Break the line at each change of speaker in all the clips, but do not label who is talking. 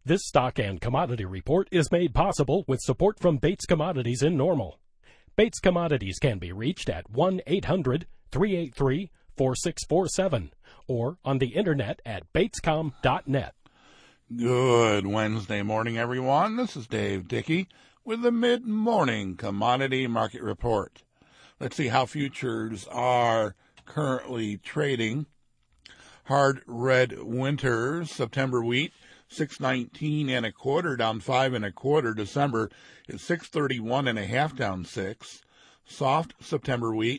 This stock and commodity report is made possible with support from Bates Commodities in Normal. Bates Commodities can be reached at 1-800-383-4647 or on the internet at batescom.net.
Good Wednesday morning, everyone. This is Dave Dickey with the Mid-Morning Commodity Market Report. Let's see how futures are currently trading. Hard red winters, September wheat, 6.19 and a quarter, down 5 and a quarter. December is 6.31 and a half, down 6. Soft September wheat,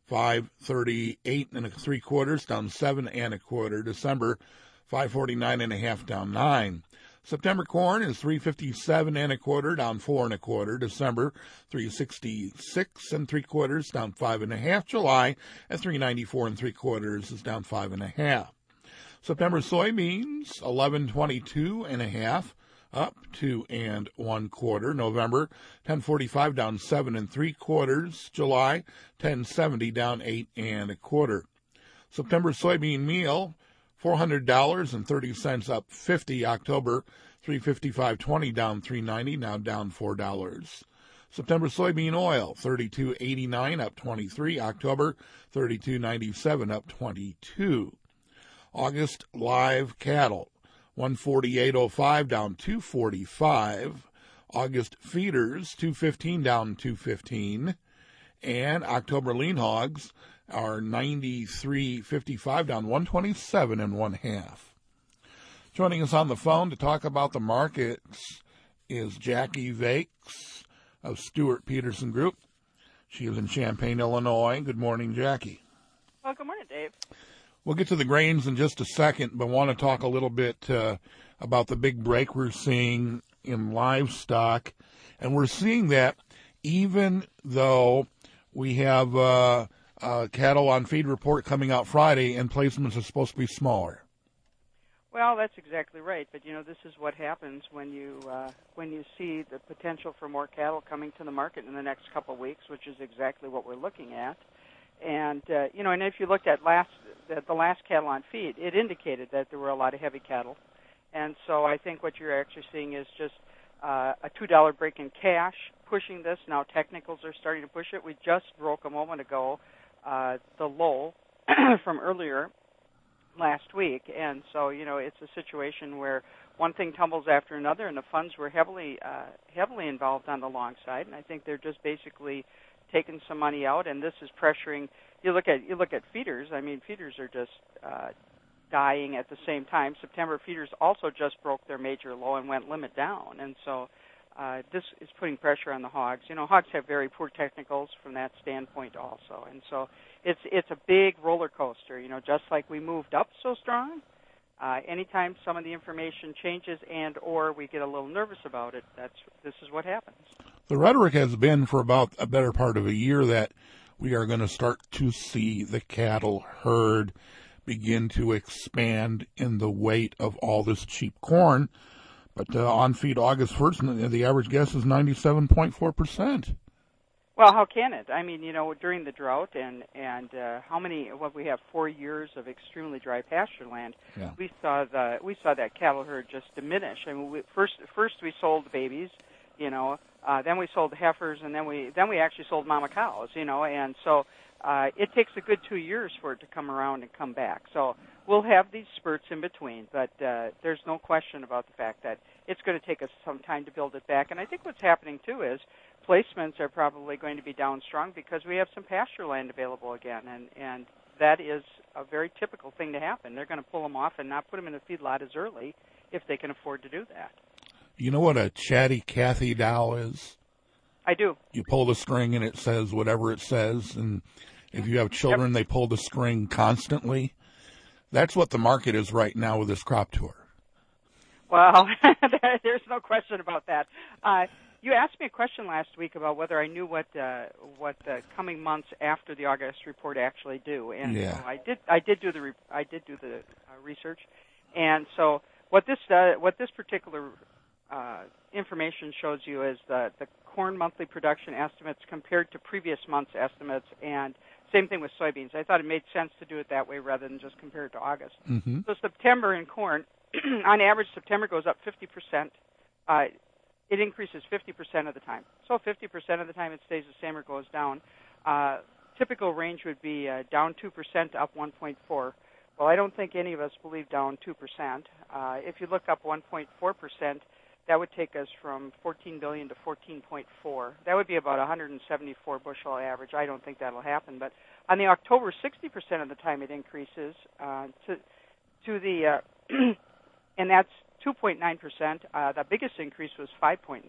5.38 and a three quarters, down 7 and a quarter. December 5.49 and a half, down 9. September corn is 3.57 and a quarter, down 4 and a quarter. December 3.66 and three quarters, down 5 and a half. July at 3.94 and three quarters is down 5 and a half. September soybeans 11.22 and a half, up 2 and 1/4. November 10.45, down 7 and three quarters. July 10.70, down 8 and a quarter. September soybean meal $400.30, up 50. October 355.20, down 3.90, now down $4. September soybean oil 32.89, up 23. October 32.97, up 22. August live cattle 148.05, down 245. August feeders 215, down 215. And October lean hogs are 93.55, down 127 and 1/2. Joining us on the phone to talk about the markets is Jackie Vakes of Stewart Peterson Group. She is in Champaign, Illinois. Good morning, Jackie.
Well, good morning, Dave.
We'll get to the grains in just a second, but want to talk a little bit about the big break we're seeing in livestock. And we're seeing that even though we have cattle on feed report coming out Friday and placements are supposed to be smaller.
Well, that's exactly right. But, this is what happens when you see the potential for more cattle coming to the market in the next couple of weeks, which is exactly what we're looking at. And, and if you looked at the last cattle on feed, it indicated that there were a lot of heavy cattle. And so I think what you're actually seeing is just a $2 break in cash pushing this. Now technicals are starting to push it. We just broke a moment ago the low from earlier last week. And so, it's a situation where one thing tumbles after another, and the funds were heavily involved on the long side. And I think they're just basically taking some money out, and this is pressuring. You look at feeders. I mean, feeders are just dying at the same time. September feeders also just broke their major low and went limit down, and so this is putting pressure on the hogs. Hogs have very poor technicals from that standpoint also, and so it's a big roller coaster. Just like we moved up so strong, anytime some of the information changes and or we get a little nervous about it, this is what happens.
The rhetoric has been for about a better part of a year that we are going to start to see the cattle herd begin to expand in the weight of all this cheap corn. But on feed August 1st, the average guess is 97.4%.
Well, how can it? I mean, during the drought and we have 4 years of extremely dry pasture land. Yeah. We saw that cattle herd just diminish. I mean, first we sold the babies, then we sold the heifers, and then we actually sold mama cows, and so it takes a good 2 years for it to come around and come back. So we'll have these spurts in between, but there's no question about the fact that it's going to take us some time to build it back. And I think what's happening, too, is placements are probably going to be down strong because we have some pasture land available again, and that is a very typical thing to happen. They're going to pull them off and not put them in a feedlot as early if they can afford to do that.
You know what a chatty Cathy doll is?
I do.
You pull the string and it says whatever it says, and if you have children, They pull the string constantly. That's what the market is right now with this crop tour.
Well, there's no question about that. You asked me a question last week about whether I knew what the coming months after the August report actually do, and
yeah.
So I did do the research, and so what this particular information shows you is the corn monthly production estimates compared to previous month's estimates, and same thing with soybeans. I thought it made sense to do it that way rather than just compare it to August.
Mm-hmm.
So September in corn on average, September goes up 50%. It increases 50% of the time. So 50% of the time it stays the same or goes down. Typical range would be down 2% to up 1.4. Well, I don't think any of us believe down 2%. If you look up 1.4%, that would take us from 14 billion to 14.4. That would be about 174 bushel average. I don't think that'll happen. But on the October, 60% of the time it increases to the, and that's 2.9%. The biggest increase was 5.9%.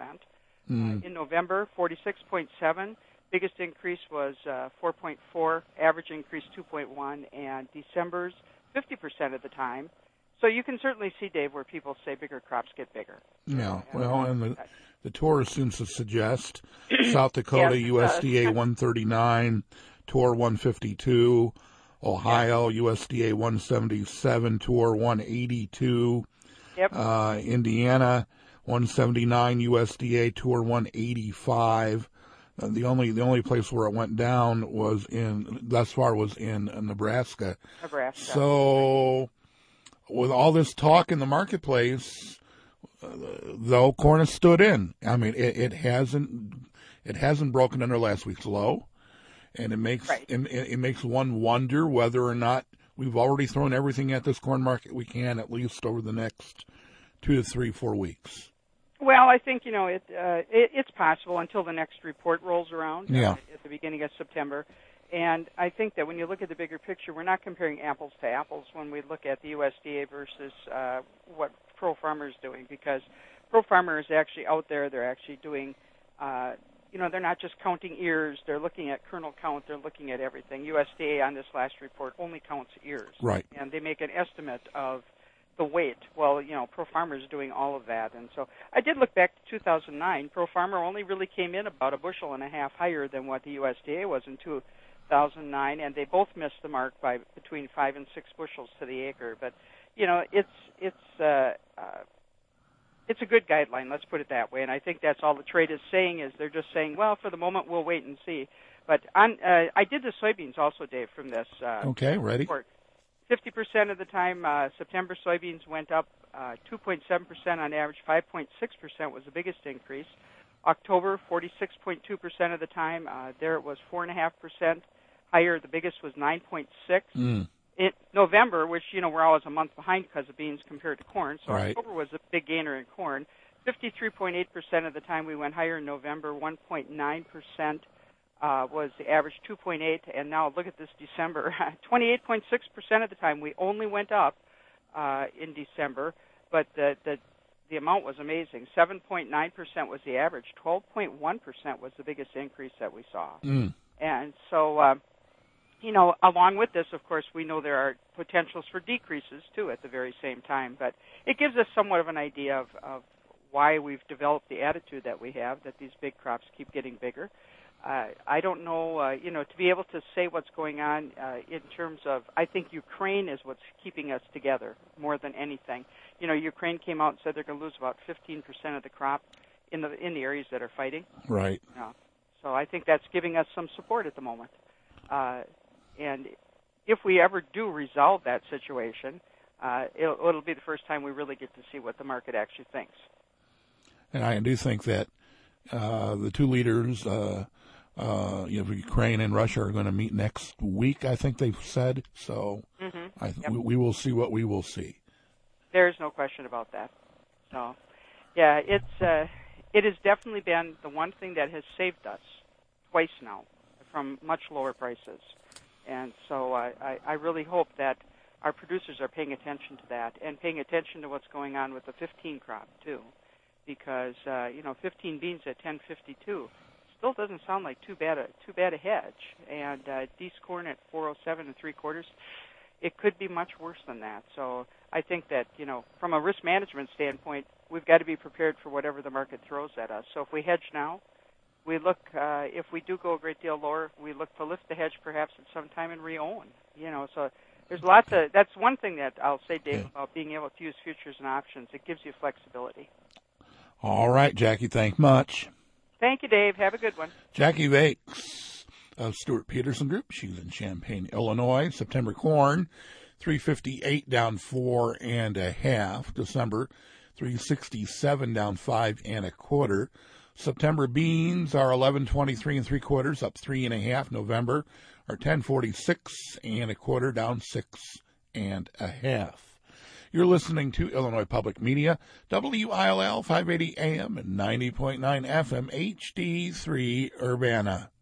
In November, 46.7. Biggest increase was 4.4. Average increase 2.1. And December's 50% of the time. So you can certainly see, Dave, where people say bigger crops get bigger.
Yeah, well, and the tour seems to suggest South Dakota USDA 139, tour 152, Ohio USDA 177, tour 182, Indiana 179, USDA tour 185. The only place where it went down was in Nebraska. So, with all this talk in the marketplace, though, corn has stood in. I mean, it hasn't broken under last week's low, and it makes one wonder whether or not we've already thrown everything at this corn market we can, at least over the next 2 to 3, 4 weeks.
Well, I think it's possible until the next report rolls around at the beginning of September. And I think that when you look at the bigger picture, we're not comparing apples to apples when we look at the USDA versus what Pro Farmer is doing, because Pro Farmer is actually out there. They're actually doing, they're not just counting ears. They're looking at kernel count. They're looking at everything. USDA on this last report only counts ears.
Right.
And they make an estimate of the weight. Well, Pro Farmer is doing all of that. And so I did look back to 2009. Pro Farmer only really came in about 1.5 bushels higher than what the USDA was in 2009, and they both missed the mark by between 5 and 6 bushels to the acre. But it's a good guideline. Let's put it that way. And I think that's all the trade is saying, is they're just saying, well, for the moment we'll wait and see. But I did the soybeans also, Dave, from this.
Okay, ready.
Report. 50% of the time, September soybeans went up 2.7% on average. 5.6% was the biggest increase. October, 46.2% of the time. There it was 4.5% higher. The biggest was 9.6. In November, which, we're always a month behind because of beans compared to corn, so right. October was a big gainer in corn. 53.8% of the time we went higher in November. 1.9% was the average, 2.8. And now look at this December. 28.6% of the time we only went up in December, but the amount was amazing. 7.9% was the average. 12.1% was the biggest increase that we saw. And so, along with this, of course, we know there are potentials for decreases, too, at the very same time. But it gives us somewhat of an idea of why we've developed the attitude that we have, that these big crops keep getting bigger. I don't know, to be able to say what's going on in terms of, I think Ukraine is what's keeping us together more than anything. Ukraine came out and said they're going to lose about 15% of the crop in the areas that are fighting.
Right.
So I think that's giving us some support at the moment. And if we ever do resolve that situation, it'll be the first time we really get to see what the market actually thinks.
And I do think that the two leaders, Ukraine and Russia, are going to meet next week, I think they've said. So we will see what we will see.
There's no question about that. So, yeah, it has definitely been the one thing that has saved us twice now from much lower prices. And so I really hope that our producers are paying attention to that and paying attention to what's going on with the 15 crop, too. Because, 15 beans at 10.52 still doesn't sound like too bad a hedge. And Dees corn at 4.07 3/4, it could be much worse than that. So I think that, from a risk management standpoint, we've got to be prepared for whatever the market throws at us. So if we hedge now, we look, if we do go a great deal lower, we look to lift the hedge perhaps at some time and re-own. So there's lots of, that's one thing that I'll say, Dave, about being able to use futures and options. It gives you flexibility.
All right, Jackie, thank much.
Thank you, Dave. Have a good one.
Jackie Vakes of Stuart Peterson Group. She's in Champaign, Illinois. September corn, $3.58 down 4.5. December, $3.67 down 5 1/4. September beans are $11.23 3/4, up 3 1/2. November are $10.46 1/4, down 6 1/2. You're listening to Illinois Public Media, WILL 580 AM and 90.9 FM HD3 Urbana.